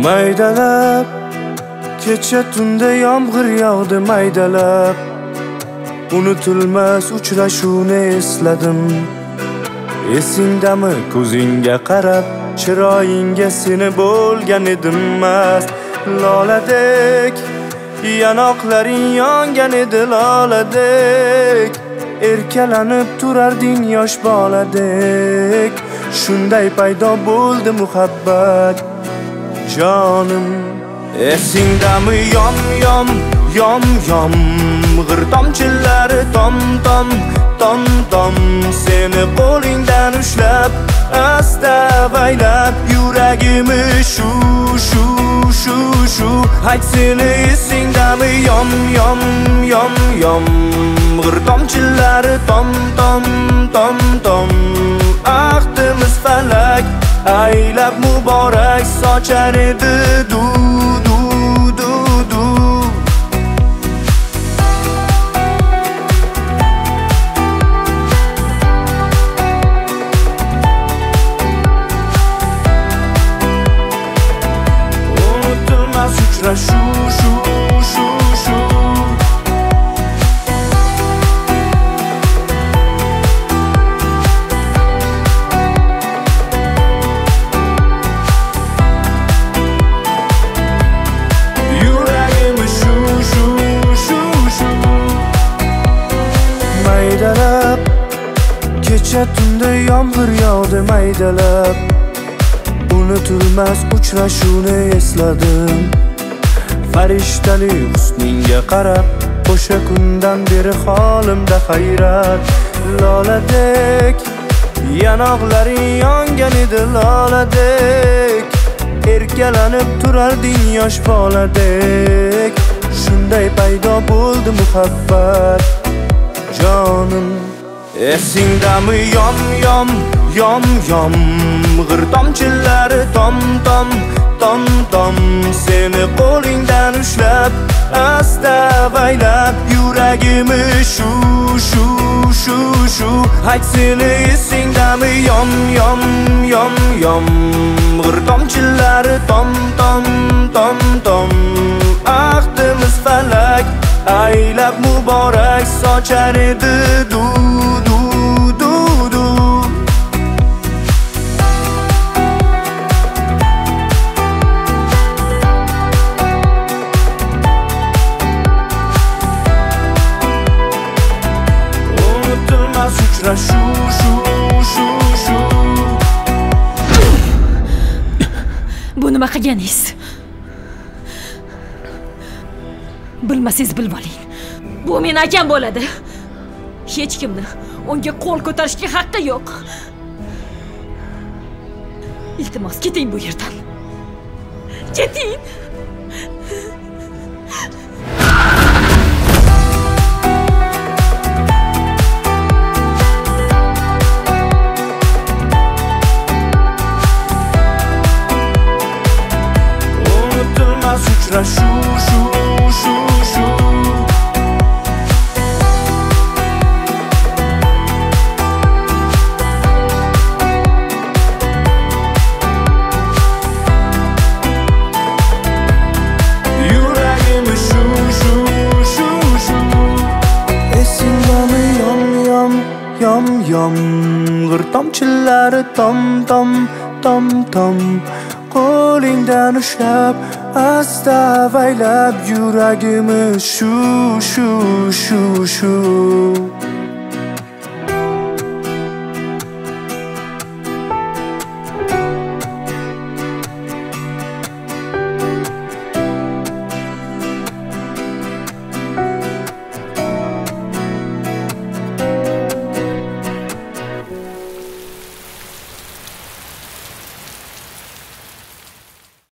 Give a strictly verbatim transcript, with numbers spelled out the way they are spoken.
Maydalab kecha tunda yomg'ir yog'di maydalab unutilmas uchrashuvni esladim. Esingdami ko'zingga qarab chiroyingga seni bo'lgan edim mast loladek yanoqlaring yongan edi loladek erkalanib turarding yosh boladek shunday paydo bo'ldi muhabbat jonim. Esingdami yom yom yom yom g'ir tomchilari tom tom tom tom seni qo'lingdan ushlab asta avaylab yuragimni shu shu shu shu ayt seni esingdami yom yom yom yom g'ir tomchilari tom tom tom tom ahdimiz falak aylab muborak sochar edi du du du du. Unutilmas uchrashuv shu shu shu maydalab kecha tunda yomg'ir yog'di maydalab unutilmas uchrashuvni esladim. Farishtali husningga qarab o'sha kundan beri holimda hayrat loladek yanoqlaring yongan edi loladek erkalanib turarding yosh boladek shunday paydo bo'ldi muhabbat jonim. Esingdami yom yom yom yom g'ir tomchilari tom tom tom tom seni qo'lingdan ushlab asta avaylab yuragimni shu shu shu shu ayt seni esingdami yom yom yom yom g'ir tomchilari tom tom tom tom ahdimiz falak aylab muborak sochar edi du du du du. Unutilmas uchrashuv shu shu shu. Bu nima qilganingiz? Bilmasangiz bilib oling. Bu men akam bo'ladi. Hech kimni unga qo'l ko'tarishga haqqi yo'q. Iltimos keting bu yerdan. Keting. Unutilmas uchrashuv shu shu shu. Yuragimni shu shu shu shu. Esingdami yom yom yom yom g'ir tomchilari tom tom tom tom qo'lingdan ushlab asta avaylab yuragimni shu shu shu shu